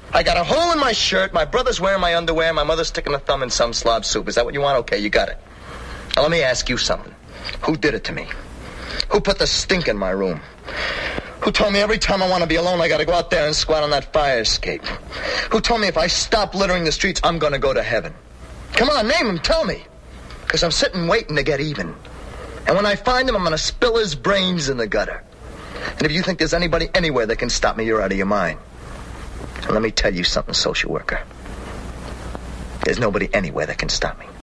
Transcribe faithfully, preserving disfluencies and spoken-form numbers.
I got a hole in my shirt, my brother's wearing my underwear, my mother's sticking a thumb in some slob soup. Is that what you want? Okay, you got it. Now let me ask you something. Who did it to me? Who put the stink in my room? Who told me every time I want to be alone, I got to go out there and squat on that fire escape? Who told me if I stop littering the streets, I'm going to go to heaven? Come on, name him, tell me. Because I'm sitting waiting to get even. And when I find him, I'm going to spill his brains in the gutter. And if you think there's anybody anywhere that can stop me, you're out of your mind. And let me tell you something, social worker. There's nobody anywhere that can stop me.